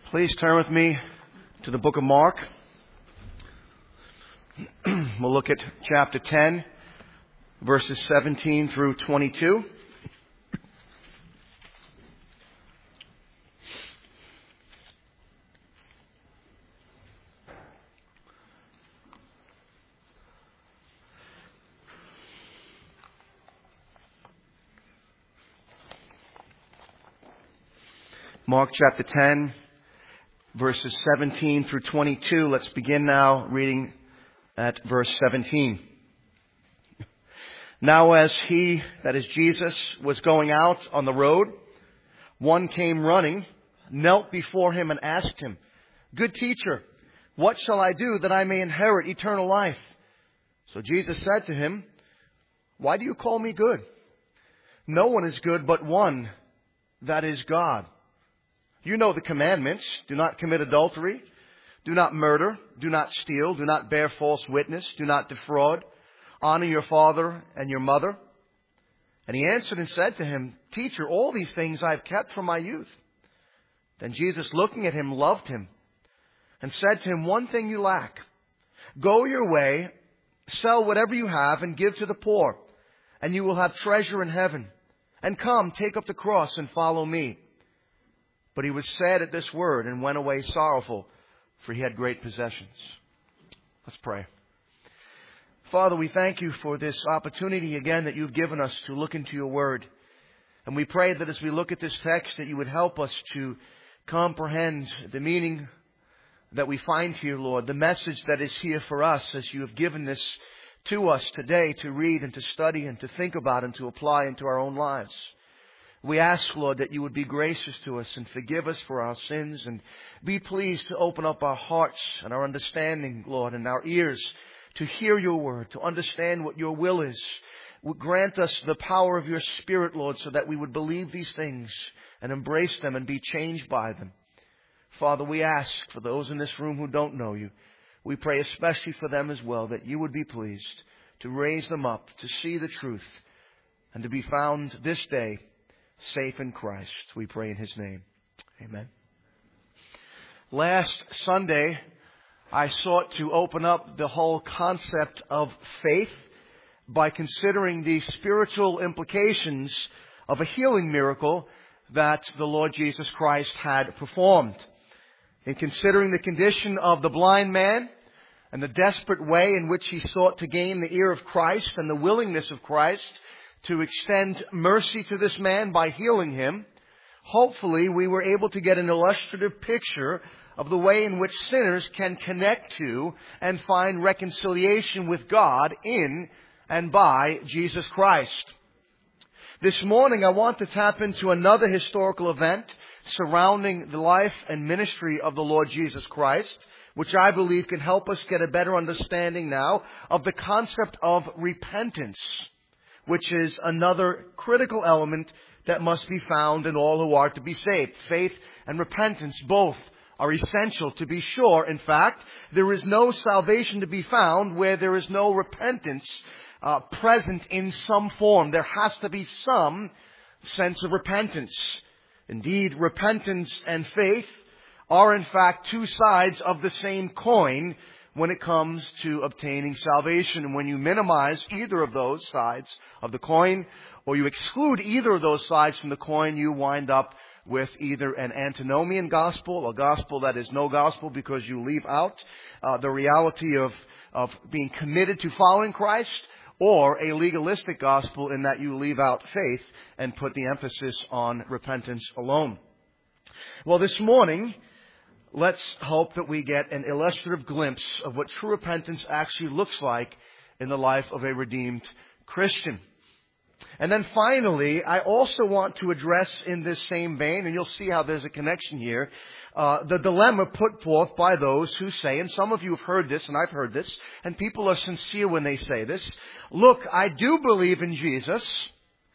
Please turn with me to the book of Mark. We'll look at chapter 10, verses 17 through 22. Mark chapter 10, verses 17 through 22. Let's begin now reading at verse 17. Now as he, that is Jesus, was going out on the road, one came running, knelt before him and asked him, "Good teacher, what shall I do that I may inherit eternal life?" So Jesus said to him, "Why do you call me good? No one is good but one, that is God. You know the commandments. Do not commit adultery. Do not murder. Do not steal. Do not bear false witness. Do not defraud. Honor your father and your mother." And he answered and said to him, "Teacher, all these things I have kept from my youth." Then Jesus, looking at him, loved him and said to him, "One thing you lack. Go your way, sell whatever you have and give to the poor, and you will have treasure in heaven. And come, take up the cross and follow me." But he was sad at this word and went away sorrowful, for he had great possessions. Let's pray. Father, we thank you for this opportunity again that you've given us to look into your word. And we pray that as we look at this text, that you would help us to comprehend the meaning that we find here, Lord, the message that is here for us as you have given this to us today to read and to study and to think about and to apply into our own lives. We ask, Lord, that you would be gracious to us and forgive us for our sins, and be pleased to open up our hearts and our understanding, Lord, and our ears to hear your word, to understand what your will is. Grant us the power of your Spirit, Lord, so that we would believe these things and embrace them and be changed by them. Father, we ask for those in this room who don't know you. We pray especially for them as well, that you would be pleased to raise them up, to see the truth, and to be found this day safe in Christ. We pray in his name. Amen. Last Sunday, I sought to open up the whole concept of faith by considering the spiritual implications of a healing miracle that the Lord Jesus Christ had performed. In considering the condition of the blind man and the desperate way in which he sought to gain the ear of Christ and the willingness of Christ to extend mercy to this man by healing him, hopefully we were able to get an illustrative picture of the way in which sinners can connect to and find reconciliation with God in and by Jesus Christ. This morning I want to tap into another historical event surrounding the life and ministry of the Lord Jesus Christ, which I believe can help us get a better understanding now of the concept of repentance, which is another critical element that must be found in all who are to be saved. Faith and repentance both are essential to be sure. In fact, there is no salvation to be found where there is no repentance present in some form. There has to be some sense of repentance. Indeed, repentance and faith are in fact two sides of the same coin when it comes to obtaining salvation. And when you minimize either of those sides of the coin, or you exclude either of those sides from the coin, you wind up with either an antinomian gospel, a gospel that is no gospel because you leave out the reality of being committed to following Christ, or a legalistic gospel in that you leave out faith and put the emphasis on repentance alone. Well, this morning, let's hope that we get an illustrative glimpse of what true repentance actually looks like in the life of a redeemed Christian. And then finally, I also want to address in this same vein, and you'll see how there's a connection here, the dilemma put forth by those who say, and some of you have heard this, and I've heard this, and people are sincere when they say this: "Look, I do believe in Jesus.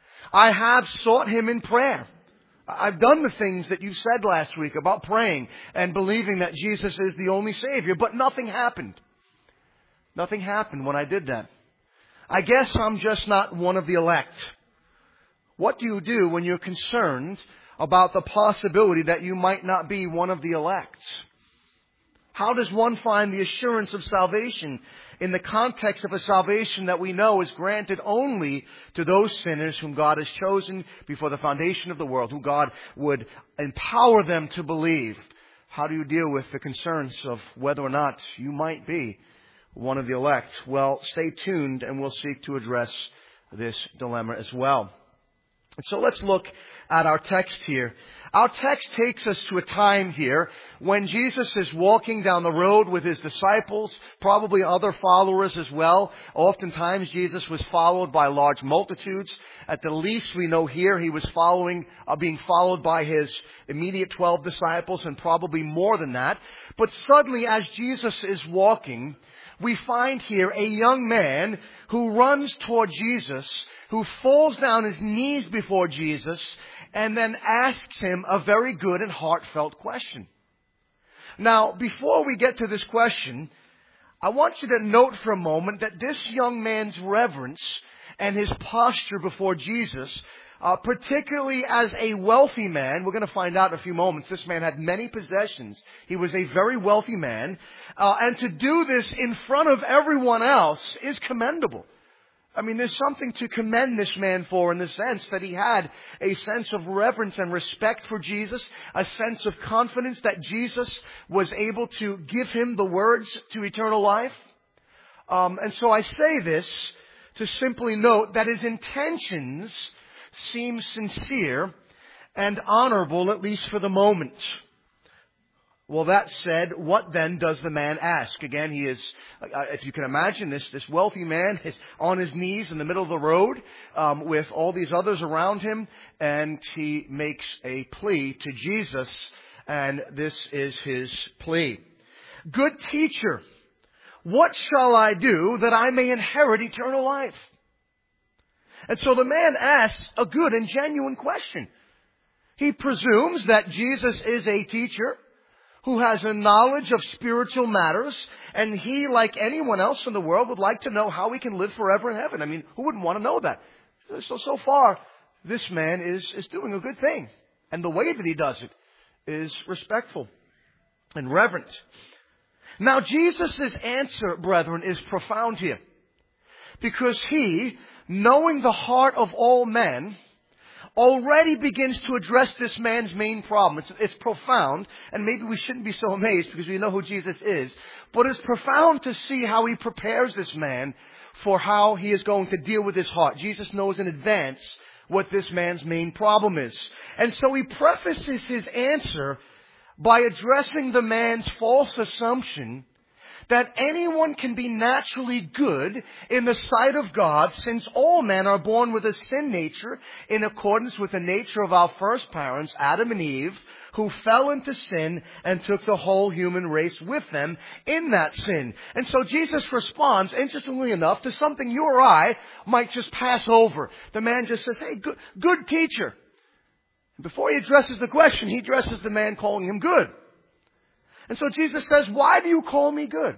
I have sought him in prayer. I've done the things that you said last week about praying and believing that Jesus is the only Savior, but nothing happened. Nothing happened when I did that. I guess I'm just not one of the elect." What do you do when you're concerned about the possibility that you might not be one of the elect? How does one find the assurance of salvation in the context of a salvation that we know is granted only to those sinners whom God has chosen before the foundation of the world, who God would empower them to believe? How do you deal with the concerns of whether or not you might be one of the elect? Well, stay tuned and we'll seek to address this dilemma as well. And so let's look at our text here. Our text takes us to a time here when Jesus is walking down the road with His disciples, probably other followers as well. Oftentimes Jesus was followed by large multitudes. At the least we know here He was being followed by His immediate 12 disciples, and probably more than that. But suddenly as Jesus is walking, we find here a young man who runs toward Jesus, who falls down his knees before Jesus, and then asks Him a very good and heartfelt question. Now, before we get to this question, I want you to note for a moment that this young man's reverence and his posture before Jesus, particularly as a wealthy man, we're going to find out in a few moments, this man had many possessions. He was a very wealthy man. And to do this in front of everyone else is commendable. I mean, there's something to commend this man for, in the sense that he had a sense of reverence and respect for Jesus, a sense of confidence that Jesus was able to give him the words to eternal life. And so I say this to simply note that his intentions seem sincere and honorable, at least for the moment. Well, that said, what then does the man ask? Again, he is, if you can imagine this wealthy man is on his knees in the middle of the road with all these others around him, and he makes a plea to Jesus, and this is his plea. Good teacher, what shall I do that I may inherit eternal life? And so the man asks a good and genuine question. He presumes that Jesus is a teacher who has a knowledge of spiritual matters, and he, like anyone else in the world, would like to know how he can live forever in heaven. I mean, who wouldn't want to know that? So far, this man is doing a good thing. And the way that he does it is respectful and reverent. Now, Jesus' answer, brethren, is profound here. Because he, knowing the heart of all men, already begins to address this man's main problem. It's profound, and maybe we shouldn't be so amazed because we know who Jesus is. But it's profound to see how he prepares this man for how he is going to deal with his heart. Jesus knows in advance what this man's main problem is. And so he prefaces his answer by addressing the man's false assumption that anyone can be naturally good in the sight of God, since all men are born with a sin nature in accordance with the nature of our first parents, Adam and Eve, who fell into sin and took the whole human race with them in that sin. And so Jesus responds, interestingly enough, to something you or I might just pass over. The man just says, hey, good teacher. Before he addresses the question, he addresses the man calling him good. And so Jesus says, why do you call me good?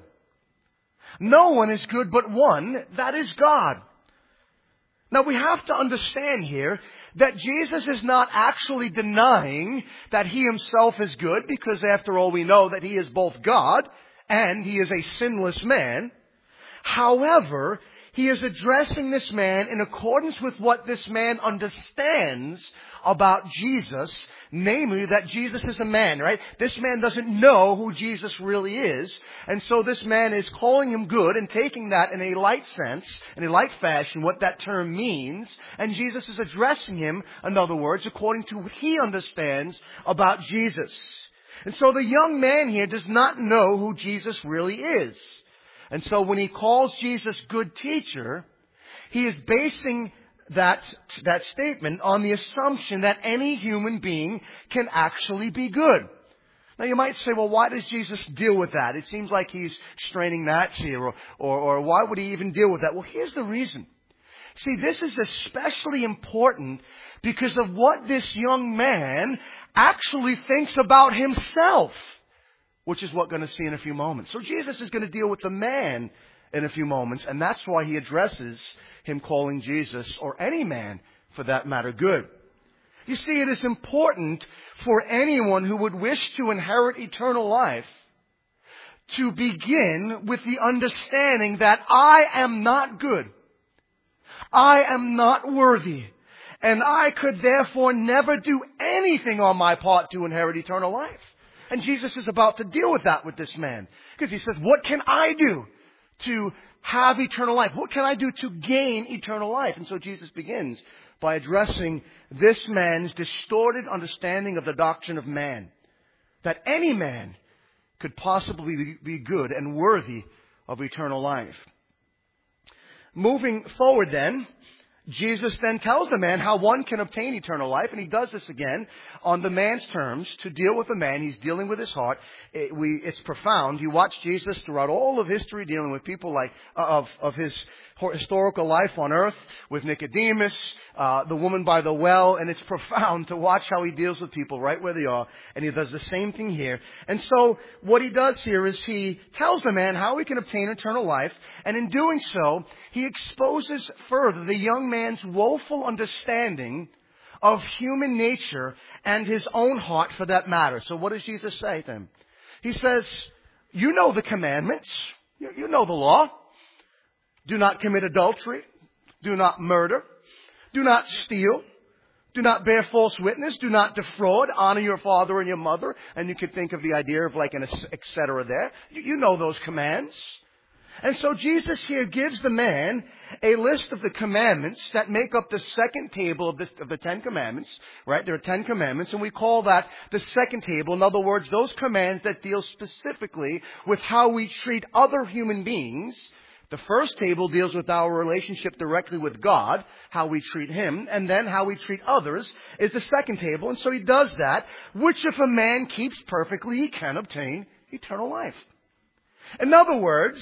No one is good but one, that is God. Now we have to understand here that Jesus is not actually denying that He Himself is good, because after all we know that He is both God and He is a sinless man. However, He is addressing this man in accordance with what this man understands about Jesus, namely that Jesus is a man, right? This man doesn't know who Jesus really is, and so this man is calling him good and taking that in a light sense, in a light fashion, what that term means, and Jesus is addressing him, in other words, according to what he understands about Jesus. And so the young man here does not know who Jesus really is. And so when he calls Jesus good teacher, he is basing that statement on the assumption that any human being can actually be good. Now you might say, well, why does Jesus deal with that? It seems like he's straining gnats here, or why would he even deal with that? Well, here's the reason. See, this is especially important because of what this young man actually thinks about himself, which is what we're going to see in a few moments. So Jesus is going to deal with the man in a few moments, and that's why he addresses him calling Jesus, or any man for that matter, good. You see, it is important for anyone who would wish to inherit eternal life to begin with the understanding that I am not good. I am not worthy. And I could therefore never do anything on my part to inherit eternal life. And Jesus is about to deal with that with this man. Because he says, what can I do to have eternal life? What can I do to gain eternal life? And so Jesus begins by addressing this man's distorted understanding of the doctrine of man. That any man could possibly be good and worthy of eternal life. Moving forward then, Jesus then tells the man how one can obtain eternal life, and he does this again on the man's terms to deal with the man. He's dealing with his heart. It's profound. You watch Jesus throughout all of history dealing with people like of his historical life on earth, with Nicodemus, the woman by the well, and it's profound to watch how he deals with people right where they are, and he does the same thing here. And so what he does here is he tells the man how he can obtain eternal life, and in doing so, he exposes further the young man's woeful understanding of human nature and his own heart for that matter. So what does Jesus say to him? He says, you know the commandments. You know the law. Do not commit adultery. Do not murder. Do not steal. Do not bear false witness. Do not defraud. Honor your father and your mother. And you could think of the idea of like an et cetera there. You know those commands. And so Jesus here gives the man a list of the commandments that make up the second table of the 10 commandments, right? There are 10 commandments, and we call that the second table. In other words, those commands that deal specifically with how we treat other human beings. The first table deals with our relationship directly with God, how we treat Him, and then how we treat others is the second table. And so he does that, which if a man keeps perfectly, he can obtain eternal life. In other words,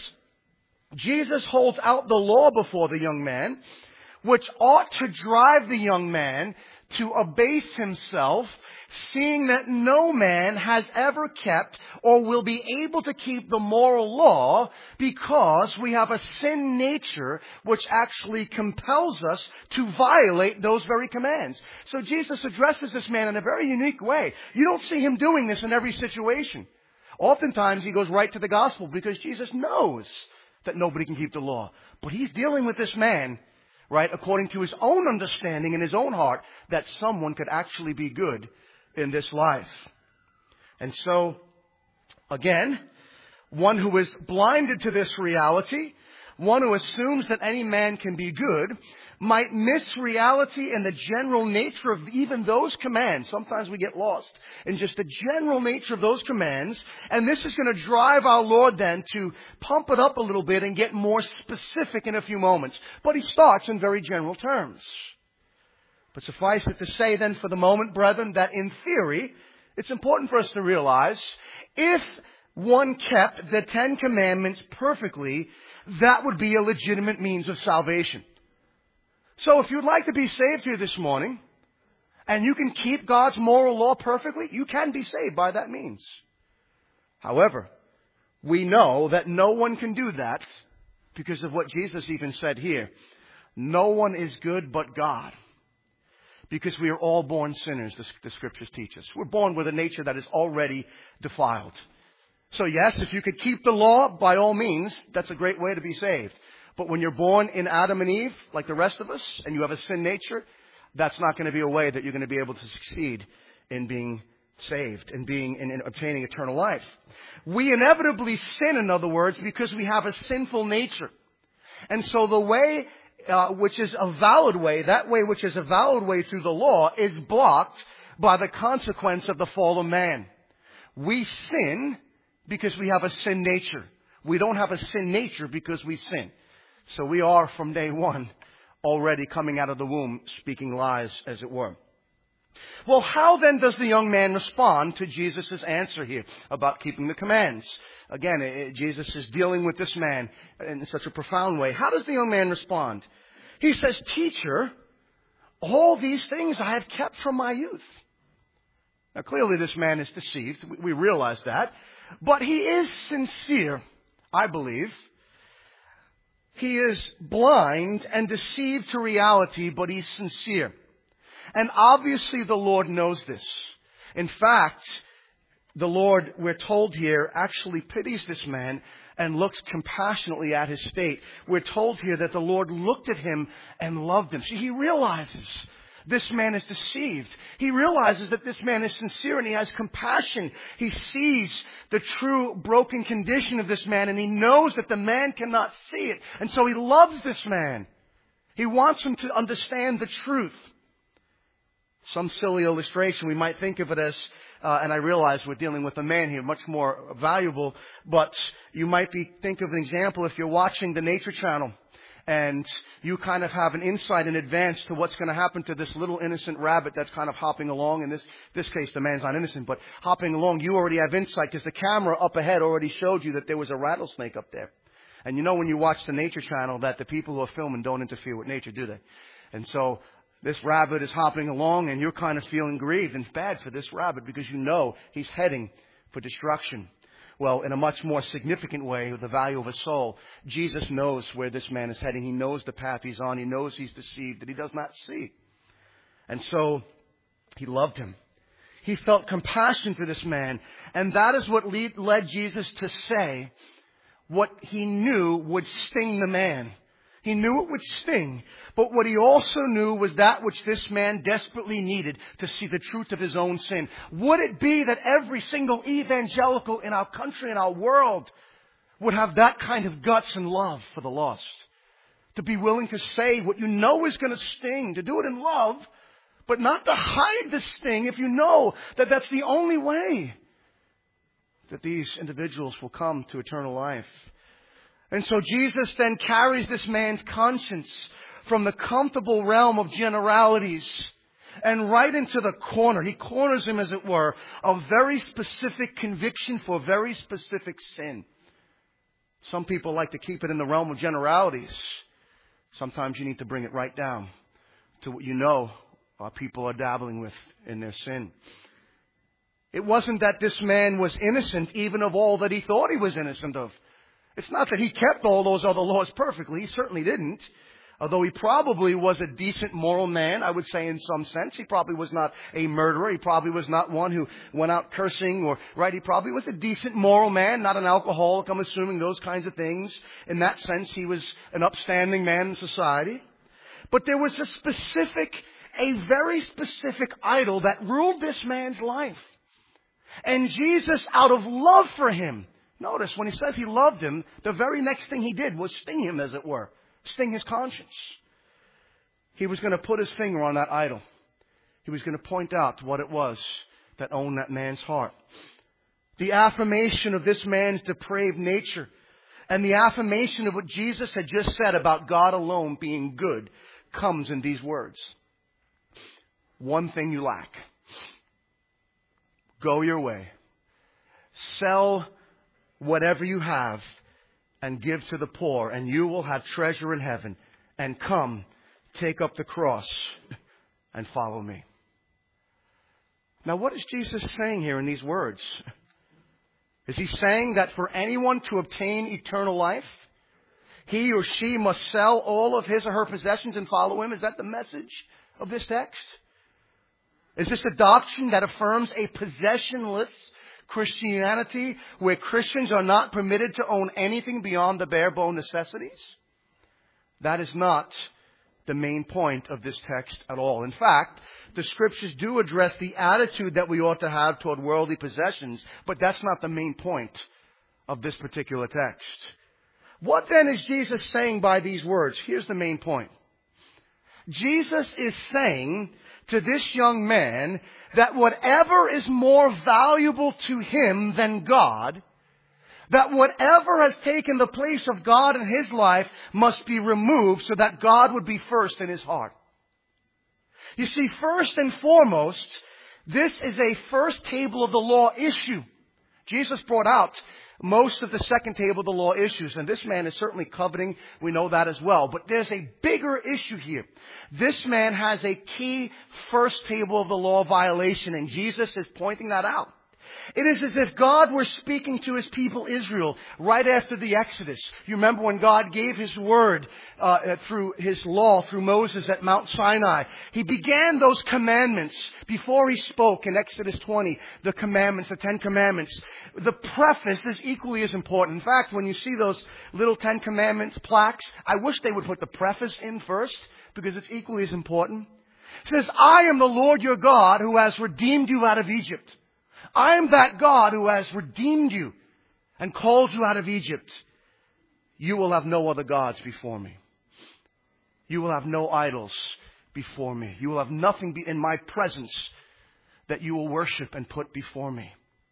Jesus holds out the law before the young man, which ought to drive the young man to abase himself, seeing that no man has ever kept or will be able to keep the moral law because we have a sin nature which actually compels us to violate those very commands. So Jesus addresses this man in a very unique way. You don't see him doing this in every situation. Oftentimes he goes right to the gospel because Jesus knows that nobody can keep the law. But he's dealing with this man, right, according to his own understanding in his own heart, that someone could actually be good in this life. And so, again, one who is blinded to this reality, one who assumes that any man can be good, might miss reality and the general nature of even those commands. Sometimes we get lost in just the general nature of those commands. And this is going to drive our Lord then to pump it up a little bit and get more specific in a few moments. But he starts in very general terms. But suffice it to say then for the moment, brethren, that in theory, it's important for us to realize if one kept the 10 commandments perfectly, that would be a legitimate means of salvation. So if you'd like to be saved here this morning, and you can keep God's moral law perfectly, you can be saved by that means. However, we know that no one can do that because of what Jesus even said here. No one is good but God. Because we are all born sinners, the Scriptures teach us. We're born with a nature that is already defiled. So yes, if you could keep the law, by all means, that's a great way to be saved. But when you're born in Adam and Eve, like the rest of us, and you have a sin nature, that's not going to be a way that you're going to be able to succeed in being saved and in obtaining eternal life. We inevitably sin, in other words, because we have a sinful nature. And so the way which is a valid way, that way which is a valid way through the law, is blocked by the consequence of the fall of man. We sin because we have a sin nature. We don't have a sin nature because we sin. So we are, from day one, already coming out of the womb, speaking lies, as it were. Well, how then does the young man respond to Jesus' answer here about keeping the commands? Again, Jesus is dealing with this man in such a profound way. How does the young man respond? He says, "Teacher, all these things I have kept from my youth." Now, clearly this man is deceived. We realize that. But he is sincere, I believe. He is blind and deceived to reality, but he's sincere. And obviously the Lord knows this. In fact, the Lord, we're told here, actually pities this man and looks compassionately at his state. We're told here that the Lord looked at him and loved him. See, he realizes this man is deceived. He realizes that this man is sincere and he has compassion. He sees the true broken condition of this man and he knows that the man cannot see it. And so he loves this man. He wants him to understand the truth. Some silly illustration, we might think of it as, and I realize we're dealing with a man here, much more valuable, but you might think of an example if you're watching the Nature Channel and you kind of have an insight in advance to what's going to happen to this little innocent rabbit that's kind of hopping along. In this case, the man's not innocent, but hopping along, you already have insight because the camera up ahead already showed you that there was a rattlesnake up there. And you know when you watch the Nature Channel that the people who are filming don't interfere with nature, do they? And so this rabbit is hopping along and you're kind of feeling grieved and bad for this rabbit because you know he's heading for destruction. Well, in a much more significant way, the value of a soul, Jesus knows where this man is heading. He knows the path he's on. He knows he's deceived, that he does not see. And so he loved him. He felt compassion for this man. And that is what led Jesus to say what he knew would sting the man. He knew it would sting. But what he also knew was that which this man desperately needed to see the truth of his own sin. Would it be that every single evangelical in our country and our world would have that kind of guts and love for the lost? To be willing to say what you know is going to sting, to do it in love, but not to hide the sting if you know that that's the only way that these individuals will come to eternal life. And so Jesus then carries this man's conscience from the comfortable realm of generalities and right into the corner. He corners him, as it were, of very specific conviction for very specific sin. Some people like to keep it in the realm of generalities. Sometimes you need to bring it right down to what you know our people are dabbling with in their sin. It wasn't that this man was innocent even of all that he thought he was innocent of. It's not that he kept all those other laws perfectly. He certainly didn't. Although he probably was a decent moral man, I would say in some sense. He probably was not a murderer. He probably was not one who went out cursing or, right? He probably was a decent moral man, not an alcoholic, I'm assuming, those kinds of things. In that sense, he was an upstanding man in society. But there was a very specific idol that ruled this man's life. And Jesus, out of love for him, notice when he says he loved him, the very next thing he did was sting him, as it were. Sting his conscience. He was going to put his finger on that idol. He was going to point out what it was that owned that man's heart. The affirmation of this man's depraved nature and the affirmation of what Jesus had just said about God alone being good comes in these words. One thing you lack. Go your way. Sell whatever you have and give to the poor, and you will have treasure in heaven. And come, take up the cross and follow me. Now, what is Jesus saying here in these words? Is he saying that for anyone to obtain eternal life, he or she must sell all of his or her possessions and follow him? Is that the message of this text? Is this a doctrine that affirms a possessionless Christianity where Christians are not permitted to own anything beyond the bare bone necessities? That is not the main point of this text at all. In fact, the scriptures do address the attitude that we ought to have toward worldly possessions, but that's not the main point of this particular text. What then is Jesus saying by these words? Here's the main point. Jesus is saying to this young man that whatever is more valuable to him than God, that whatever has taken the place of God in his life must be removed so that God would be first in his heart. You see, first and foremost, this is a first table of the law issue. Jesus brought out most of the second table of the law issues, and this man is certainly coveting. We know that as well. But there's a bigger issue here. This man has a key first table of the law violation, and Jesus is pointing that out. It is as if God were speaking to His people Israel right after the Exodus. You remember when God gave His word through His law, through Moses at Mount Sinai. He began those commandments before He spoke in Exodus 20, the commandments, the 10 commandments. The preface is equally as important. In fact, when you see those little 10 commandments plaques, I wish they would put the preface in first, because it's equally as important. It says, I am the Lord your God who has redeemed you out of Egypt. I am that God who has redeemed you and called you out of Egypt. You will have no other gods before me. You will have no idols before me. You will have nothing in my presence that you will worship and put before me.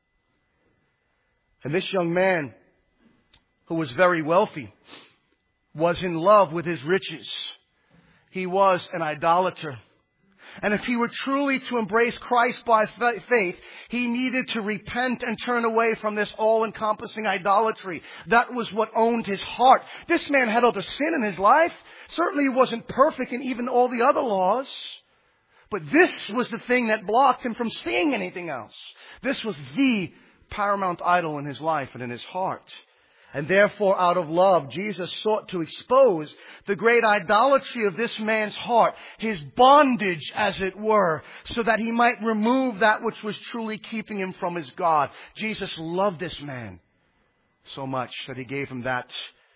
And this young man, who was very wealthy, was in love with his riches. He was an idolater. And if he were truly to embrace Christ by faith, he needed to repent and turn away from this all-encompassing idolatry. That was what owned his heart. This man had other sin in his life. Certainly he wasn't perfect in even all the other laws. But this was the thing that blocked him from seeing anything else. This was the paramount idol in his life and in his heart. And therefore, out of love, Jesus sought to expose the great idolatry of this man's heart, his bondage, as it were, so that he might remove that which was truly keeping him from his God. Jesus loved this man so much that He gave him that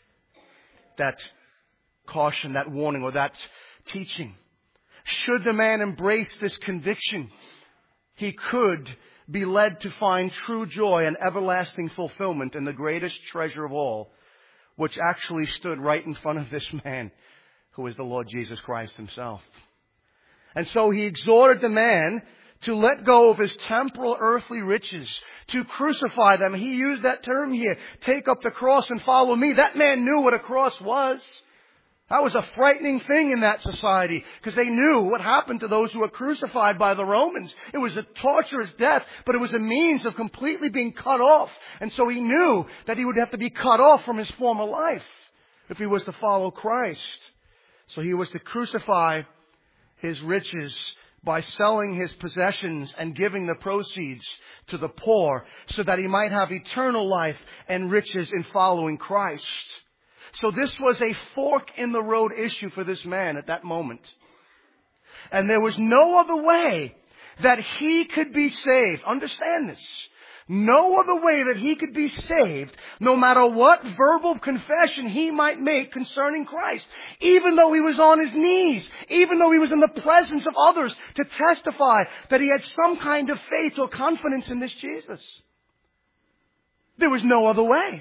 caution, that warning, or that teaching. Should the man embrace this conviction, he could be led to find true joy and everlasting fulfillment in the greatest treasure of all, which actually stood right in front of this man, who is the Lord Jesus Christ Himself. And so He exhorted the man to let go of his temporal earthly riches, to crucify them. He used that term here, take up the cross and follow me. That man knew what a cross was. That was a frightening thing in that society, because they knew what happened to those who were crucified by the Romans. It was a torturous death, but it was a means of completely being cut off. And so he knew that he would have to be cut off from his former life if he was to follow Christ. So he was to crucify his riches by selling his possessions and giving the proceeds to the poor, so that he might have eternal life and riches in following Christ. So this was a fork in the road issue for this man at that moment. And there was no other way that he could be saved. Understand this. No other way that he could be saved, no matter what verbal confession he might make concerning Christ. Even though he was on his knees, even though he was in the presence of others to testify that he had some kind of faith or confidence in this Jesus. There was no other way.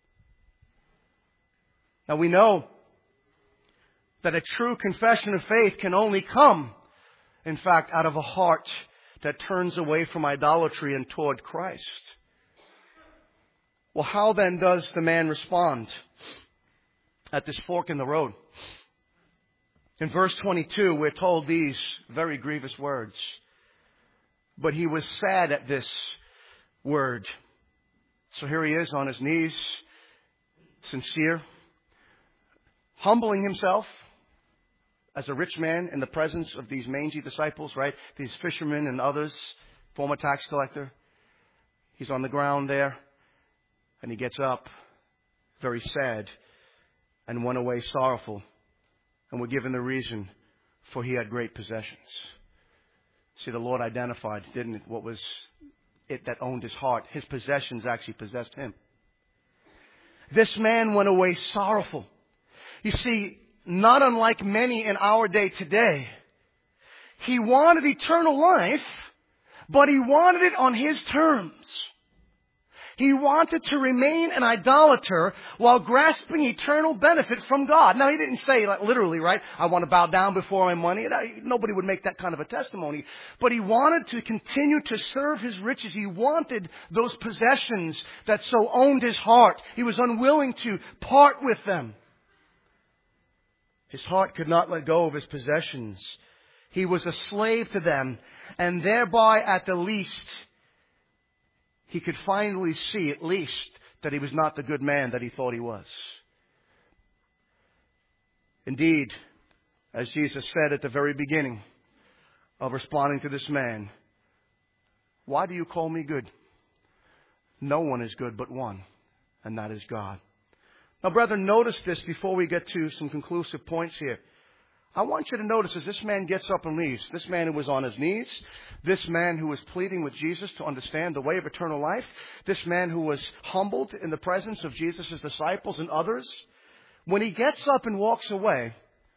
Now we know that a true confession of faith can only come, in fact, out of a heart that turns away from idolatry and toward Christ. Well, how then does the man respond at this fork in the road? In verse 22, we're told these very grievous words. But he was sad at this word. So here he is on his knees, sincere, humbling himself as a rich man in the presence of these mangy disciples, right? These fishermen and others, former tax collector. He's on the ground there, and he gets up, very sad, and went away sorrowful. And we're given the reason, for he had great possessions. See, the Lord identified, didn't it, what was it that owned his heart. His possessions actually possessed him. This man went away sorrowful. You see, not unlike many in our day today, he wanted eternal life, but he wanted it on his terms. He wanted to remain an idolater while grasping eternal benefit from God. Now, he didn't say like, literally, right? I want to bow down before my money. Nobody would make that kind of a testimony. But he wanted to continue to serve his riches. He wanted those possessions that so owned his heart. He was unwilling to part with them. His heart could not let go of his possessions. He was a slave to them, and thereby, at the least, he could finally see, at least, that he was not the good man that he thought he was. Indeed, as Jesus said at the very beginning of responding to this man, why do you call me good? No one is good but one, and that is God. Now, brethren, notice this before we get to some conclusive points here. I want you to notice as this man gets up and leaves, this man who was on his knees, this man who was pleading with Jesus to understand the way of eternal life, this man who was humbled in the presence of Jesus' disciples and others, when he gets up and walks away,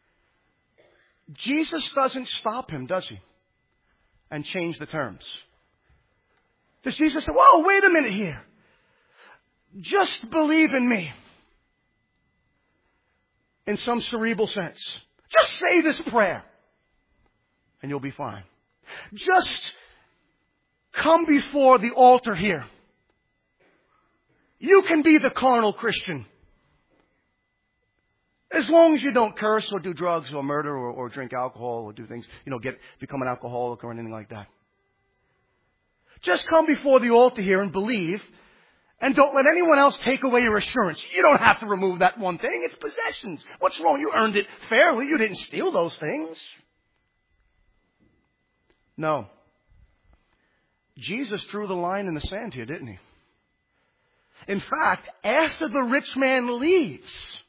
Jesus doesn't stop him, does he? And change the terms. Does Jesus say, whoa, wait a minute here. Just believe in me. In some cerebral sense. Just say this prayer. And you'll be fine. Just come before the altar here. You can be the carnal Christian. As long as you don't curse or do drugs or murder or drink alcohol or do things, become an alcoholic or anything like that. Just come before the altar here and believe, and don't let anyone else take away your assurance. You don't have to remove that one thing. It's possessions. What's wrong? You earned it fairly. You didn't steal those things. No. Jesus drew the line in the sand here, didn't he? In fact, after the rich man leaves,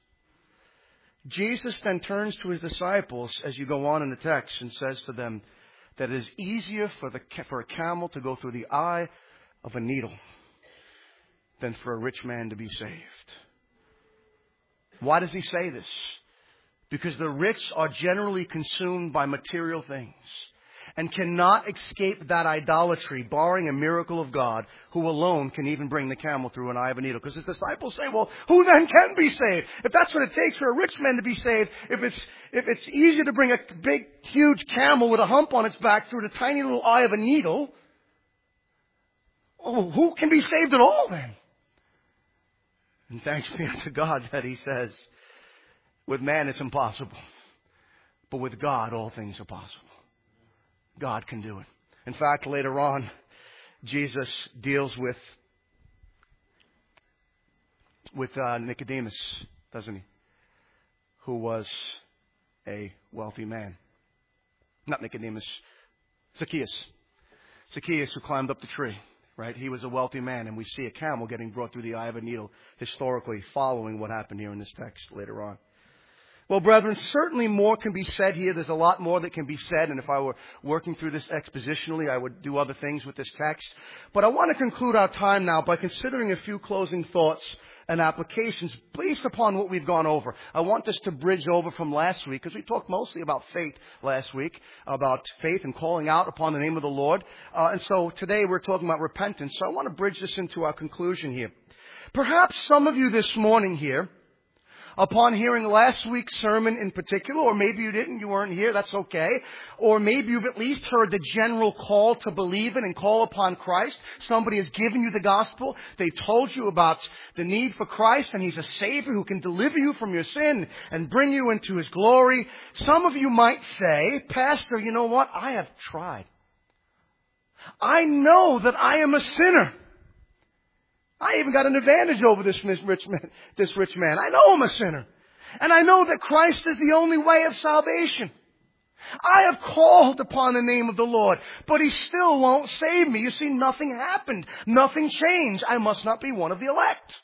Jesus then turns to his disciples as you go on in the text and says to them that it is easier for a camel to go through the eye of a needle than for a rich man to be saved. Why does he say this? Because the rich are generally consumed by material things and cannot escape that idolatry, barring a miracle of God, who alone can even bring the camel through an eye of a needle. Because his disciples say, well, who then can be saved? If that's what it takes for a rich man to be saved, if it's easier to bring a big, huge camel with a hump on its back through the tiny little eye of a needle, oh, who can be saved at all then? And thanks be unto God that he says, with man it's impossible, but with God all things are possible. God can do it. In fact, later on, Jesus deals with Nicodemus, doesn't he? Who was a wealthy man. Not Nicodemus, Zacchaeus. Zacchaeus who climbed up the tree, right? He was a wealthy man, and we see a camel getting brought through the eye of a needle historically following what happened here in this text later on. Well, brethren, certainly more can be said here. There's a lot more that can be said, and if I were working through this expositionally, I would do other things with this text. But I want to conclude our time now by considering a few closing thoughts and applications based upon what we've gone over. I want this to bridge over from last week, because we talked mostly about faith last week, about faith and calling out upon the name of the Lord. And so today we're talking about repentance. So I want to bridge this into our conclusion here. Perhaps some of you this morning here, upon hearing last week's sermon in particular, or maybe you didn't, you weren't here, that's okay. Or maybe you've at least heard the general call to believe in and call upon Christ. Somebody has given you the gospel. They've told you about the need for Christ, and He's a Savior who can deliver you from your sin and bring you into His glory. Some of you might say, Pastor, you know what? I have tried. I know that I am a sinner. I even got an advantage over this rich man. I know I'm a sinner. And I know that Christ is the only way of salvation. I have called upon the name of the Lord, but He still won't save me. You see, nothing happened. Nothing changed. I must not be one of the elect.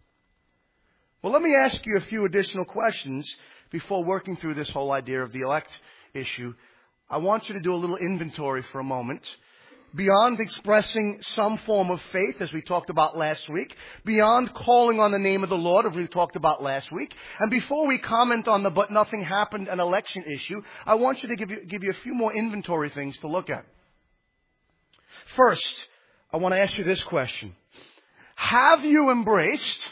Well, let me ask you a few additional questions before working through this whole idea of the elect issue. I want you to do a little inventory for a moment. Beyond expressing some form of faith, as we talked about last week, beyond calling on the name of the Lord, as we talked about last week, and before we comment on the but nothing happened an election issue, I want you to give you a few more inventory things to look at. First, I want to ask you this question. Have you embraced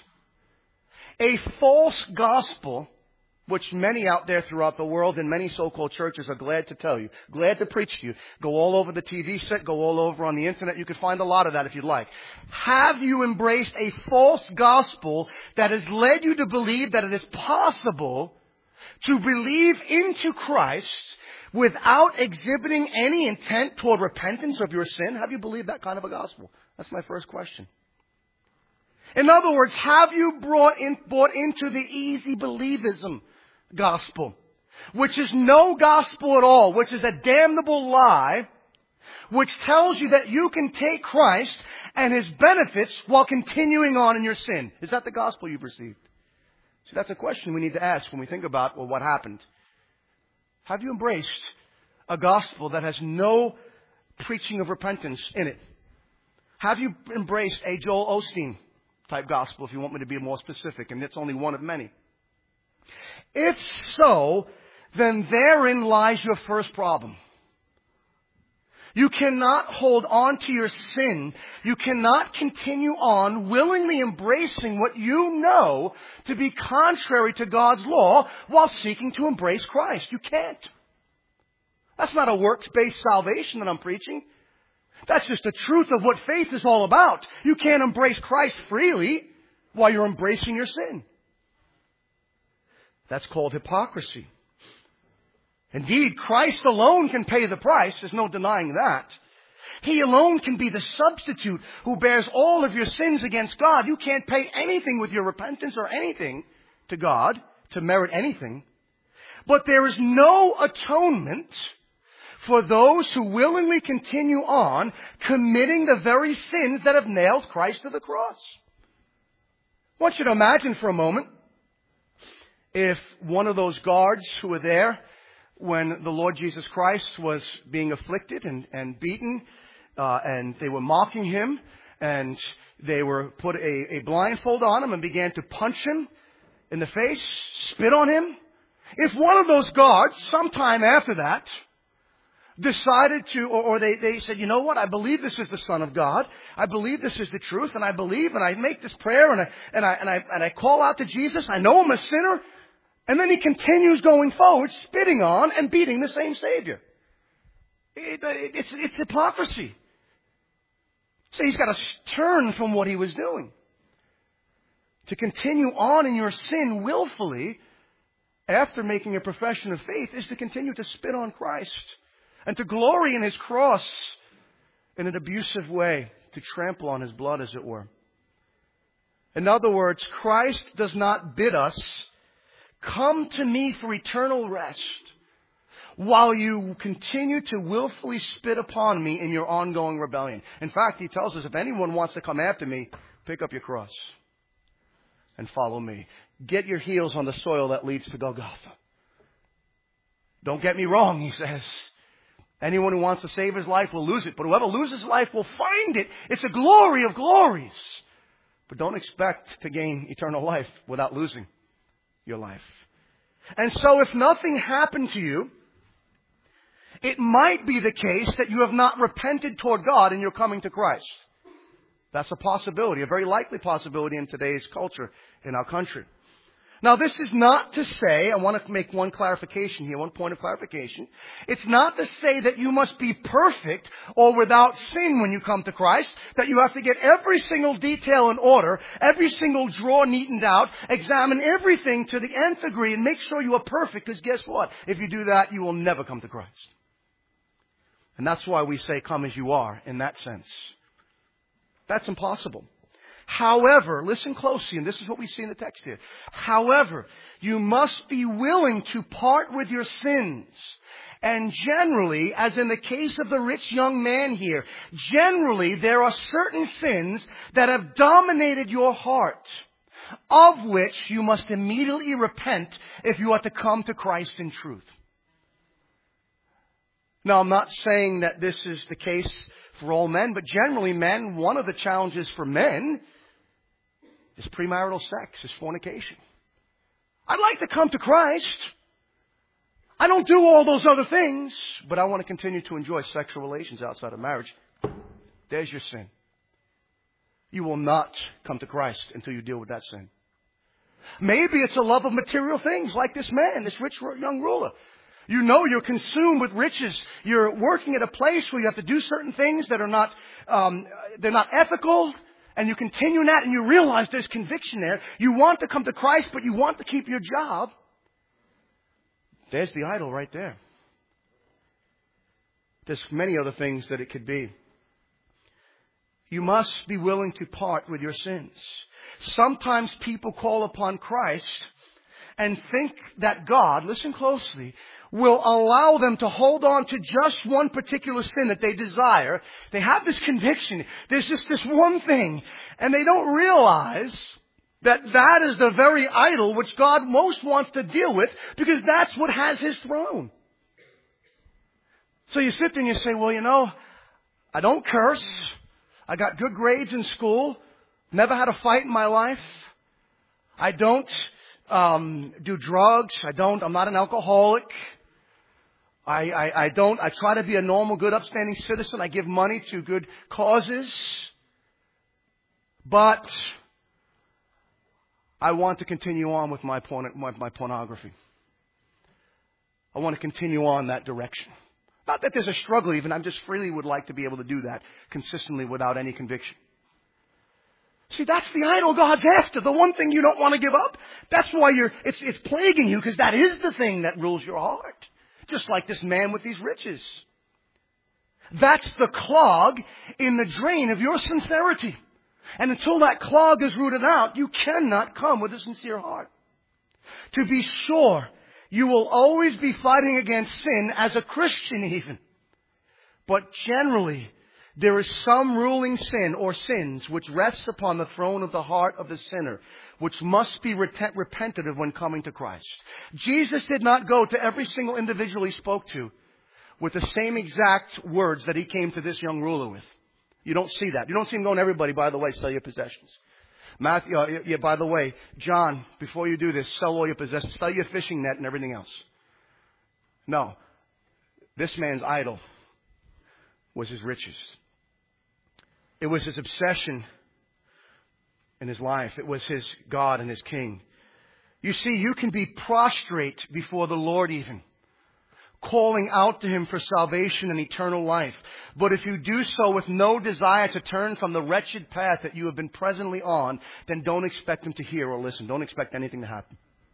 a false gospel, which many out there throughout the world in many so-called churches are glad to tell you, glad to preach to you? Go all over the TV set, go all over on the internet. You can find a lot of that if you'd like. Have you embraced a false gospel that has led you to believe that it is possible to believe into Christ without exhibiting any intent toward repentance of your sin? Have you believed that kind of a gospel? That's my first question. In other words, have you bought into the easy believism gospel, which is no gospel at all, which is a damnable lie, which tells you that you can take Christ and His benefits while continuing on in your sin. Is that the gospel you've received? See, that's a question we need to ask when we think about, well, what happened? Have you embraced a gospel that has no preaching of repentance in it? Have you embraced a Joel Osteen type gospel, if you want me to be more specific, and it's only one of many? If so, then therein lies your first problem. You cannot hold on to your sin. You cannot continue on willingly embracing what you know to be contrary to God's law while seeking to embrace Christ. You can't. That's not a works-based salvation that I'm preaching. That's just the truth of what faith is all about. You can't embrace Christ freely while you're embracing your sin. That's called hypocrisy. Indeed, Christ alone can pay the price. There's no denying that. He alone can be the substitute who bears all of your sins against God. You can't pay anything with your repentance or anything to God to merit anything. But there is no atonement for those who willingly continue on committing the very sins that have nailed Christ to the cross. I want you to imagine for a moment if one of those guards who were there when the Lord Jesus Christ was being afflicted and beaten, and they were mocking Him, and they were put a blindfold on Him and began to punch Him in the face, spit on Him. If one of those guards, sometime after that, decided to, or they said, you know what, I believe this is the Son of God, I believe this is the truth, and I believe, and I make this prayer, and I call out to Jesus, I know I'm a sinner, and then he continues going forward, spitting on and beating the same Savior. It's hypocrisy. So he's got to turn from what he was doing. To continue on in your sin willfully, after making a profession of faith, is to continue to spit on Christ and to glory in His cross in an abusive way, to trample on His blood, as it were. In other words, Christ does not bid us, come to me for eternal rest, while you continue to willfully spit upon me in your ongoing rebellion. In fact, He tells us, if anyone wants to come after me, pick up your cross and follow me. Get your heels on the soil that leads to Golgotha. Don't get me wrong, He says. Anyone who wants to save his life will lose it, but whoever loses life will find it. It's a glory of glories. But don't expect to gain eternal life without losing your life. And so if nothing happened to you, it might be the case that you have not repented toward God and you're coming to Christ. That's a possibility, a very likely possibility in today's culture, in our country. Now, this is not to say, I want to make one clarification here, one point of clarification. It's not to say that you must be perfect or without sin when you come to Christ, that you have to get every single detail in order, every single drawer neatened out, examine everything to the nth degree and make sure you are perfect, because guess what? If you do that, you will never come to Christ. And that's why we say, come as you are, in that sense. That's impossible. However, listen closely, and this is what we see in the text here. However, you must be willing to part with your sins. And generally, as in the case of the rich young man here, generally there are certain sins that have dominated your heart, of which you must immediately repent if you are to come to Christ in truth. Now, I'm not saying that this is the case for all men, but generally men, one of the challenges for men is premarital sex, is fornication. I'd like to come to Christ. I don't do all those other things, but I want to continue to enjoy sexual relations outside of marriage. There's your sin. You will not come to Christ until you deal with that sin. Maybe it's a love of material things, like this man, this rich young ruler. You know you're consumed with riches. You're working at a place where you have to do certain things that are not, they're not ethical. And you continue in that and you realize there's conviction there. You want to come to Christ, but you want to keep your job. There's the idol right there. There's many other things that it could be. You must be willing to part with your sins. Sometimes people call upon Christ and think that God, listen closely, will allow them to hold on to just one particular sin that they desire. They have this conviction. There's just this one thing. And they don't realize that that is the very idol which God most wants to deal with, because that's what has His throne. So you sit there and you say, well, you know, I don't curse. I got good grades in school. Never had a fight in my life. I don't do drugs. I'm not an alcoholic. I try to be a normal, good, upstanding citizen. I give money to good causes. But I want to continue on with my pornography. I want to continue on that direction. Not that there's a struggle even. I just freely would like to be able to do that consistently without any conviction. See, that's the idol God's after. The one thing you don't want to give up. That's why it's plaguing you, because that is the thing that rules your heart. Just like this man with these riches. That's the clog in the drain of your sincerity. And until that clog is rooted out, you cannot come with a sincere heart. To be sure, you will always be fighting against sin as a Christian even. But generally, there is some ruling sin or sins which rests upon the throne of the heart of the sinner, which must be repented of when coming to Christ. Jesus did not go to every single individual He spoke to with the same exact words that He came to this young ruler with. You don't see that. You don't see Him going to everybody, by the way, sell your possessions. Matthew, by the way, John, before you do this, sell all your possessions, sell your fishing net and everything else. No. This man's idol was his riches. It was his obsession in his life. It was his God and his King. You see, you can be prostrate before the Lord even, calling out to Him for salvation and eternal life. But if you do so with no desire to turn from the wretched path that you have been presently on, then don't expect Him to hear or listen. Don't expect anything to happen.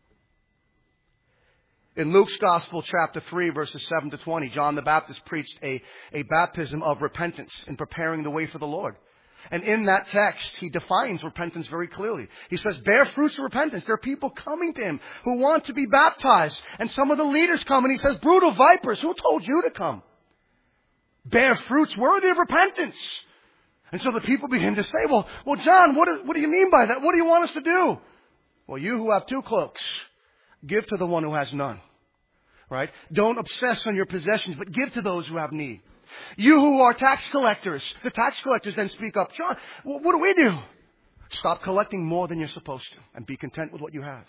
In Luke's Gospel, chapter 3, verses 7 to 20, John the Baptist preached a baptism of repentance in preparing the way for the Lord. And in that text, he defines repentance very clearly. He says, bear fruits of repentance. There are people coming to Him who want to be baptized. And some of the leaders come and He says, brood of vipers, who told you to come? Bear fruits worthy of repentance. And so the people begin to say, well, John, what do you mean by that? What do you want us to do? Well, you who have 2 cloaks, give to the one who has none. Right? Don't obsess on your possessions, but give to those who have need. You who are tax collectors, the tax collectors then speak up. John, what do we do? Stop collecting more than you're supposed to and be content with what you have.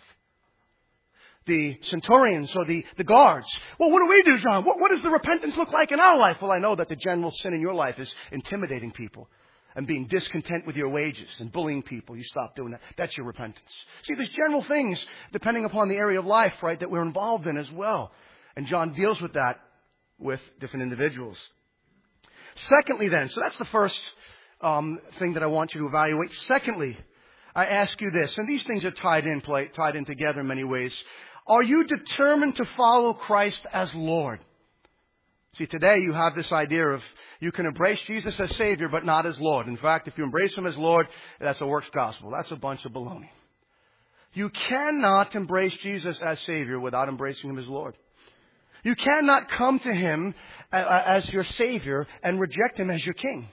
The centurions or the guards. Well, what do we do, John? What does the repentance look like in our life? Well, I know that the general sin in your life is intimidating people and being discontent with your wages and bullying people. You stop doing that. That's your repentance. See, there's general things depending upon the area of life, right, that we're involved in as well. And John deals with that with different individuals. Secondly then, so that's the first thing that I want you to evaluate. Secondly, I ask you this, and these things are tied in together in many ways. Are you determined to follow Christ as Lord? See, today you have this idea of you can embrace Jesus as Savior, but not as Lord. In fact, if you embrace Him as Lord, that's a works gospel. That's a bunch of baloney. You cannot embrace Jesus as Savior without embracing Him as Lord. You cannot come to Him as your Savior and reject Him as your King.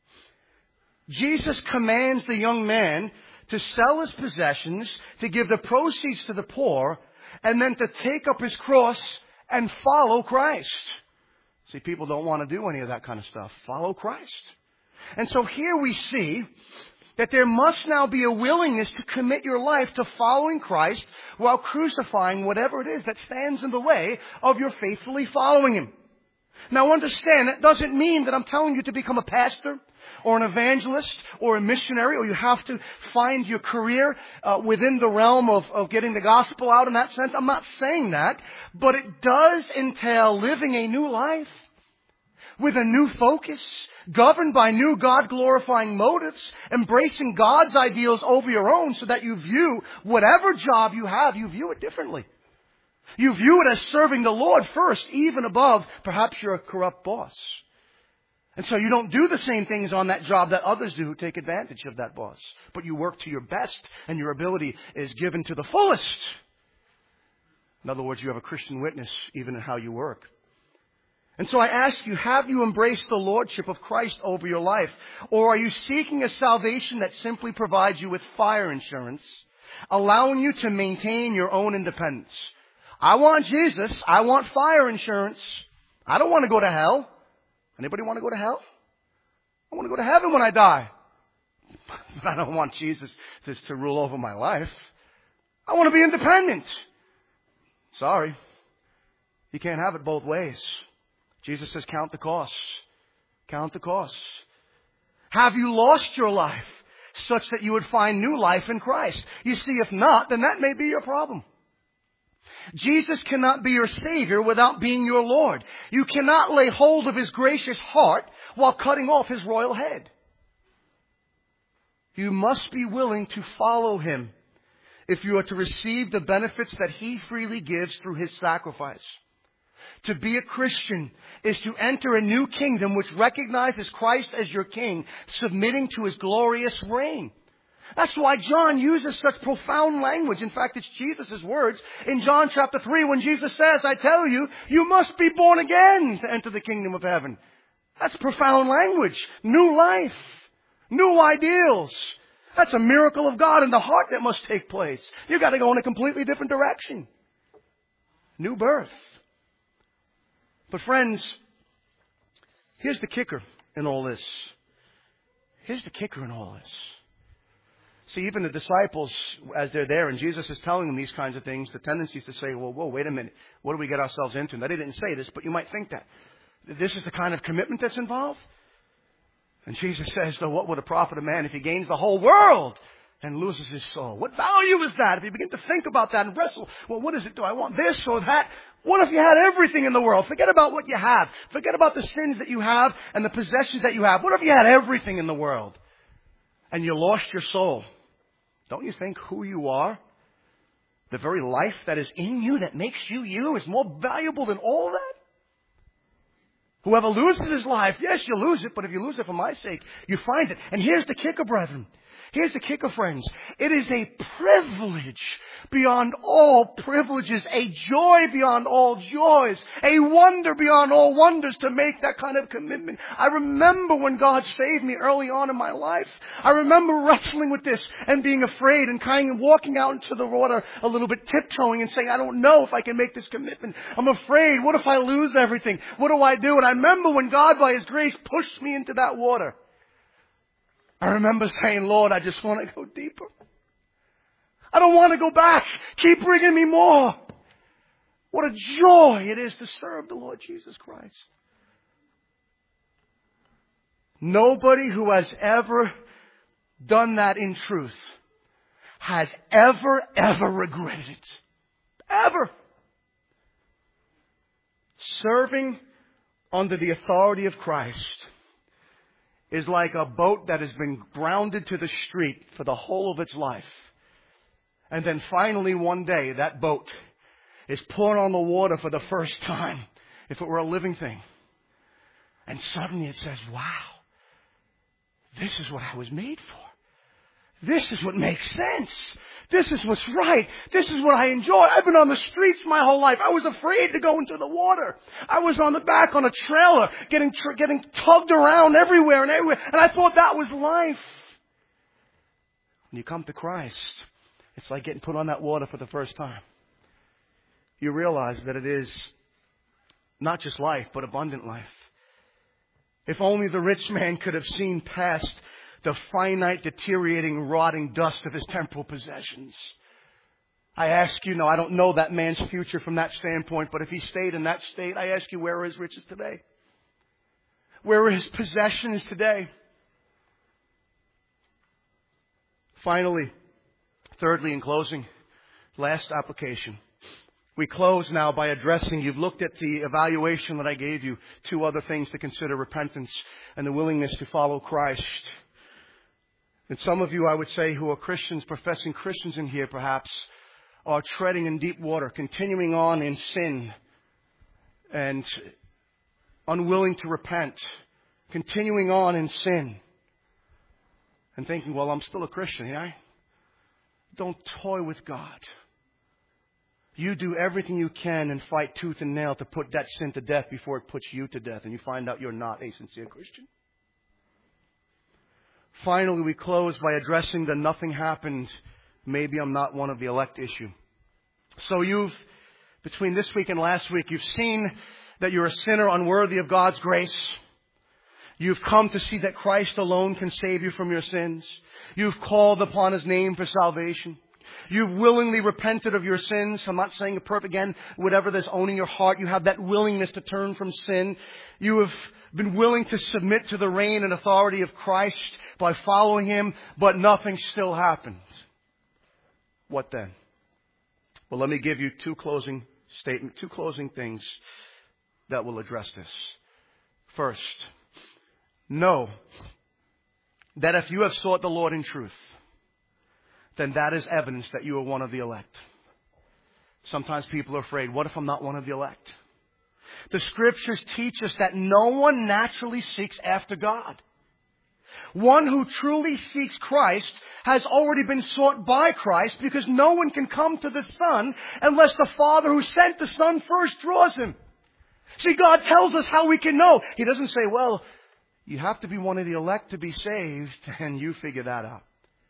Jesus commands the young man to sell his possessions, to give the proceeds to the poor, and then to take up his cross and follow Christ. See, people don't want to do any of that kind of stuff. Follow Christ. And so here we see that there must now be a willingness to commit your life to following Christ while crucifying whatever it is that stands in the way of your faithfully following Him. Now understand, that doesn't mean that I'm telling you to become a pastor or an evangelist or a missionary, or you have to find your career within the realm of getting the gospel out in that sense. I'm not saying that, but it does entail living a new life with a new focus, governed by new God-glorifying motives, embracing God's ideals over your own so that you view whatever job you have, you view it differently. You view it as serving the Lord first, even above perhaps your corrupt boss. And so you don't do the same things on that job that others do who take advantage of that boss. But you work to your best and your ability is given to the fullest. In other words, you have a Christian witness even in how you work. And so I ask you, have you embraced the lordship of Christ over your life? Or are you seeking a salvation that simply provides you with fire insurance, allowing you to maintain your own independence? I want Jesus. I want fire insurance. I don't want to go to hell. Anybody want to go to hell? I want to go to heaven when I die. But I don't want Jesus to rule over my life. I want to be independent. Sorry. You can't have it both ways. Jesus says, count the costs. Count the costs. Have you lost your life such that you would find new life in Christ? You see, if not, then that may be your problem. Jesus cannot be your Savior without being your Lord. You cannot lay hold of His gracious heart while cutting off His royal head. You must be willing to follow Him if you are to receive the benefits that He freely gives through His sacrifice. To be a Christian is to enter a new kingdom which recognizes Christ as your King, submitting to His glorious reign. That's why John uses such profound language. In fact, it's Jesus' words in John chapter 3 when Jesus says, I tell you, you must be born again to enter the kingdom of heaven. That's profound language. New life. New ideals. That's a miracle of God in the heart that must take place. You've got to go in a completely different direction. New birth. But friends, here's the kicker in all this. Here's the kicker in all this. See, even the disciples, as they're there and Jesus is telling them these kinds of things, the tendency is to say, well, whoa, wait a minute. What do we get ourselves into? Now, they didn't say this, but you might think that. This is the kind of commitment that's involved. And Jesus says, so what would it profit a man if he gains the whole world and loses his soul? What value is that? If you begin to think about that and wrestle, well, what is it? Do I want this or that? What if you had everything in the world? Forget about what you have. Forget about the sins that you have and the possessions that you have. What if you had everything in the world and you lost your soul? Don't you think who you are, the very life that is in you that makes you you, is more valuable than all that? Whoever loses his life, yes, you lose it, but if you lose it for my sake, you find it. And here's the kicker, brethren. Here's the kicker, friends. It is a privilege beyond all privileges, a joy beyond all joys, a wonder beyond all wonders to make that kind of commitment. I remember when God saved me early on in my life. I remember wrestling with this and being afraid and kind of walking out into the water a little bit tiptoeing and saying, I don't know if I can make this commitment. I'm afraid. What if I lose everything? What do I do? And I remember when God, by His grace, pushed me into that water. I remember saying, Lord, I just want to go deeper. I don't want to go back. Keep bringing me more. What a joy it is to serve the Lord Jesus Christ. Nobody who has ever done that in truth has ever regretted it. Ever. Serving under the authority of Christ is like a boat that has been grounded to the street for the whole of its life. And then finally one day that boat is put on the water for the first time, if it were a living thing. And suddenly it says, wow, this is what I was made for. This is what makes sense. This is what's right. This is what I enjoy. I've been on the streets my whole life. I was afraid to go into the water. I was on the back on a trailer, getting tugged around everywhere. And I thought that was life. When you come to Christ, it's like getting put on that water for the first time. You realize that it is not just life, but abundant life. If only the rich man could have seen past the finite, deteriorating, rotting dust of his temporal possessions. I ask you, no, I don't know that man's future from that standpoint, but if he stayed in that state, I ask you, where are his riches today? Where are his possessions today? Finally, thirdly, in closing, last application. We close now by addressing, you've looked at the evaluation that I gave you, two other things to consider: repentance and the willingness to follow Christ. And some of you, I would say, who are Christians, professing Christians in here perhaps, are treading in deep water, continuing on in sin and unwilling to repent, continuing on in sin and thinking, well, I'm still a Christian, yeah? Don't toy with God. You do everything you can and fight tooth and nail to put that sin to death before it puts you to death, and you find out you're not a sincere Christian. Finally, we close by addressing the nothing happened, maybe I'm not one of the elect issue. So between this week and last week, you've seen that you're a sinner unworthy of God's grace. You've come to see that Christ alone can save you from your sins. You've called upon His name for salvation. You've willingly repented of your sins. I'm not saying a perfect again. Whatever that's owning your heart, you have that willingness to turn from sin. You have been willing to submit to the reign and authority of Christ by following Him, but nothing still happens. What then? Well, let me give you two closing things that will address this. First, know that if you have sought the Lord in truth, then that is evidence that you are one of the elect. Sometimes people are afraid, what if I'm not one of the elect? The Scriptures teach us that no one naturally seeks after God. One who truly seeks Christ has already been sought by Christ, because no one can come to the Son unless the Father who sent the Son first draws him. See, God tells us how we can know. He doesn't say, well, you have to be one of the elect to be saved, and you figure that out.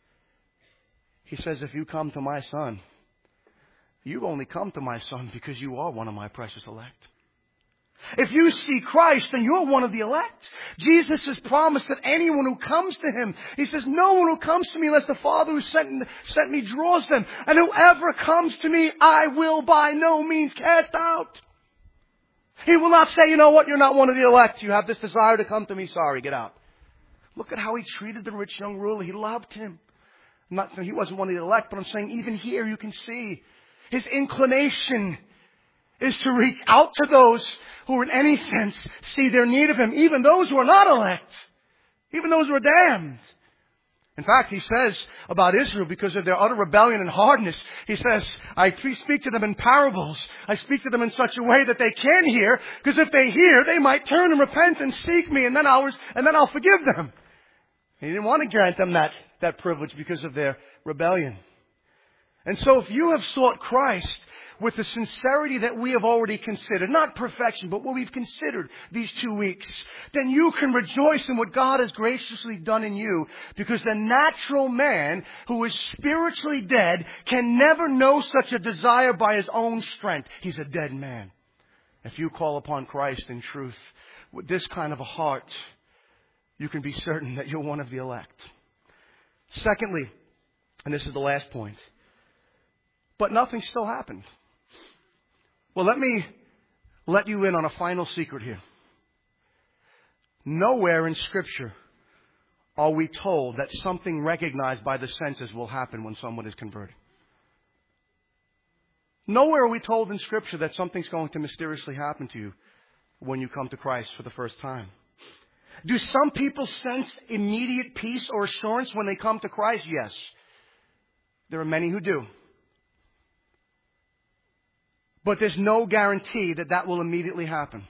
He says, if you come to my Son, you only come to my Son because you are one of my precious elect. If you see Christ, then you're one of the elect. Jesus has promised that anyone who comes to Him, He says, no one who comes to me unless the Father who sent me draws them. And whoever comes to me, I will by no means cast out. He will not say, you know what, you're not one of the elect. You have this desire to come to me. Sorry, get out. Look at how He treated the rich young ruler. He loved him. He wasn't one of the elect, but I'm saying even here you can see His inclination is to reach out to those who in any sense see their need of Him, even those who are not elect, even those who are damned. In fact, He says about Israel, because of their utter rebellion and hardness, He says, I speak to them in parables. I speak to them in such a way that they can hear, because if they hear, they might turn and repent and seek me, and then I'll forgive them. He didn't want to grant them that privilege because of their rebellion. And so if you have sought Christ with the sincerity that we have already considered, not perfection, but what we've considered these 2 weeks, then you can rejoice in what God has graciously done in you, because the natural man who is spiritually dead can never know such a desire by his own strength. He's a dead man. If you call upon Christ in truth with this kind of a heart, you can be certain that you're one of the elect. Secondly, and this is the last point, but nothing still happened. Well, let me let you in on a final secret here. Nowhere in Scripture are we told that something recognized by the senses will happen when someone is converted. Nowhere are we told in Scripture that something's going to mysteriously happen to you when you come to Christ for the first time. Do some people sense immediate peace or assurance when they come to Christ? Yes. There are many who do. But there's no guarantee that that will immediately happen.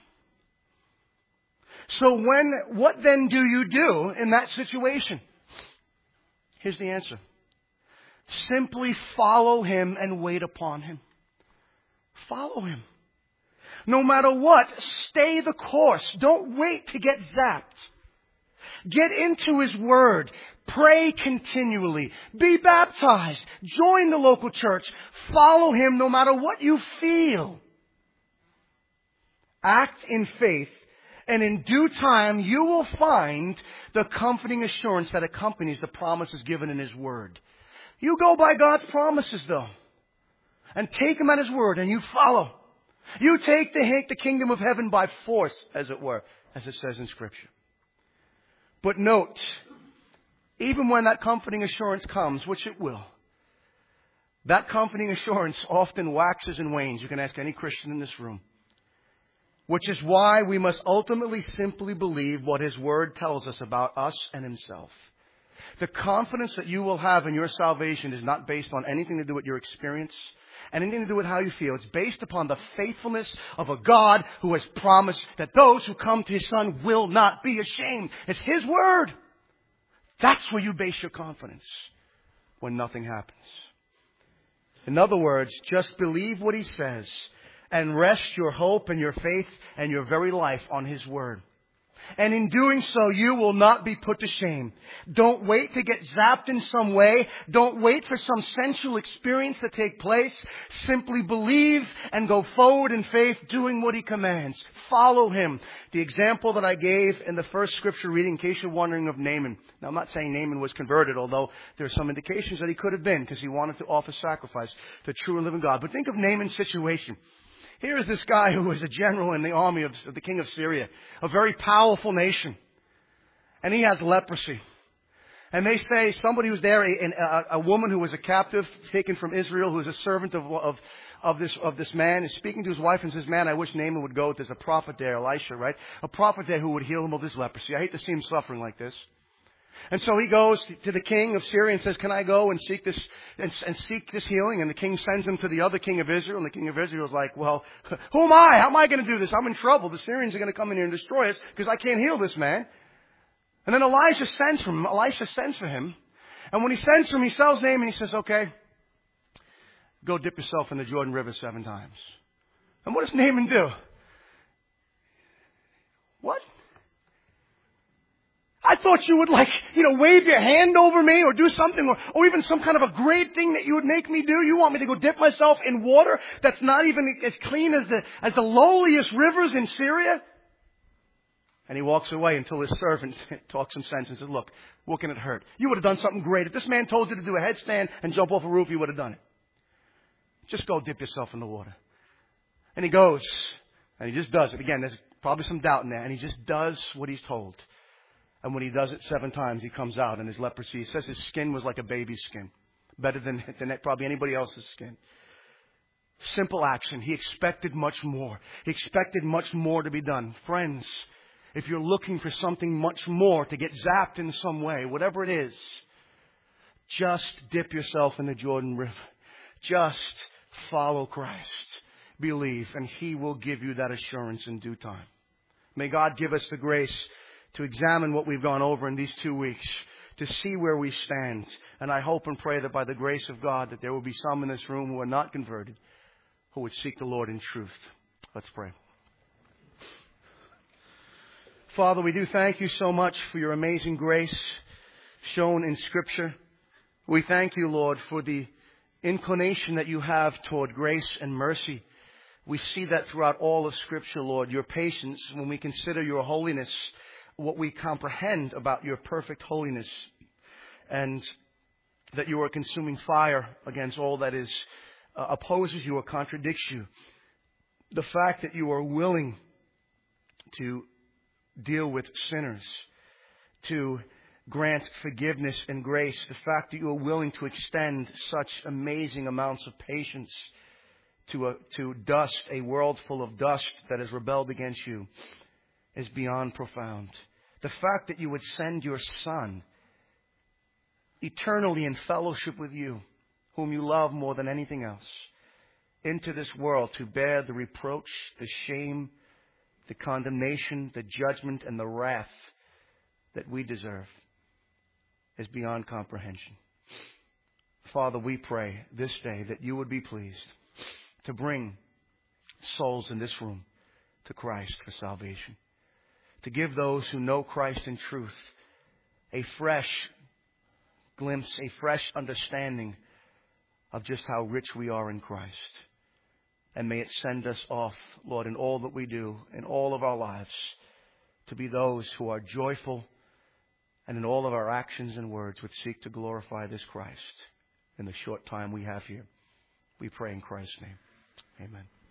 So what then do you do in that situation? Here's the answer. Simply follow Him and wait upon Him. Follow Him. No matter what, stay the course. Don't wait to get zapped. Get into His Word. Pray continually. Be baptized. Join the local church. Follow Him no matter what you feel. Act in faith, and in due time you will find the comforting assurance that accompanies the promises given in His Word. You go by God's promises, though, and take Him at His Word, and you follow. You take the kingdom of heaven by force, as it were, as it says in Scripture. But note, even when that comforting assurance comes, which it will, that comforting assurance often waxes and wanes. You can ask any Christian in this room. Which is why we must ultimately simply believe what His Word tells us about us and Himself. The confidence that you will have in your salvation is not based on anything to do with your experience, anything to do with how you feel. It's based upon the faithfulness of a God who has promised that those who come to His Son will not be ashamed. It's His Word. That's where you base your confidence when nothing happens. In other words, just believe what He says and rest your hope and your faith and your very life on His Word. And in doing so, you will not be put to shame. Don't wait to get zapped in some way. Don't wait for some sensual experience to take place. Simply believe and go forward in faith, doing what He commands. Follow Him. The example that I gave in the first scripture reading, in case you're wondering, of Naaman. Now, I'm not saying Naaman was converted, although there are some indications that he could have been, because he wanted to offer sacrifice to the true and living God. But think of Naaman's situation. Here is this guy who was a general in the army of the king of Syria, a very powerful nation. And he has leprosy. And they say somebody who's there, a woman who was a captive taken from Israel, who is a servant of this man, is speaking to his wife and says, man, I wish Naaman would go. There's a prophet there, Elisha, right? A prophet there who would heal him of his leprosy. I hate to see him suffering like this. And so he goes to the king of Syria and says, can I go and seek this healing? And the king sends him to the other king of Israel. And the king of Israel is like, well, who am I? How am I going to do this? I'm in trouble. The Syrians are going to come in here and destroy us because I can't heal this man. And then Elisha sends for him. And when he sends for him, he tells Naaman, he says, okay, go dip yourself in the Jordan River 7 times. And what does Naaman do? What? I thought you would wave your hand over me or do something or even some kind of a great thing that you would make me do. You want me to go dip myself in water that's not even as clean as the lowliest rivers in Syria? And he walks away until his servant talks some sense and says, look, what can it hurt? You would have done something great. If this man told you to do a headstand and jump off a roof, you would have done it. Just go dip yourself in the water. And he goes, and he just does it. Again, there's probably some doubt in there. And he just does what he's told. And when he does it 7 times, he comes out and his leprosy, he says his skin was like a baby's skin. Better than probably anybody else's skin. Simple action. He expected much more. He expected much more to be done. Friends, if you're looking for something much more to get zapped in some way, whatever it is, just dip yourself in the Jordan River. Just follow Christ. Believe, and He will give you that assurance in due time. May God give us the grace to examine what we've gone over in these 2 weeks, to see where we stand. And I hope and pray that by the grace of God that there will be some in this room who are not converted, who would seek the Lord in truth. Let's pray. Father, we do thank You so much for Your amazing grace shown in Scripture. We thank You, Lord, for the inclination that You have toward grace and mercy. We see that throughout all of Scripture, Lord, Your patience when we consider Your holiness, what we comprehend about Your perfect holiness, and that You are consuming fire against all that is opposes You or contradicts You. The fact that You are willing to deal with sinners, to grant forgiveness and grace, the fact that You are willing to extend such amazing amounts of patience to dust, a world full of dust that has rebelled against You, is beyond profound. The fact that You would send Your Son eternally in fellowship with You, whom You love more than anything else, into this world to bear the reproach, the shame, the condemnation, the judgment, and the wrath that we deserve, is beyond comprehension. Father, we pray this day that You would be pleased to bring souls in this room to Christ for salvation. To give those who know Christ in truth a fresh glimpse, a fresh understanding of just how rich we are in Christ. And may it send us off, Lord, in all that we do, in all of our lives, to be those who are joyful and in all of our actions and words would seek to glorify this Christ in the short time we have here. We pray in Christ's name. Amen.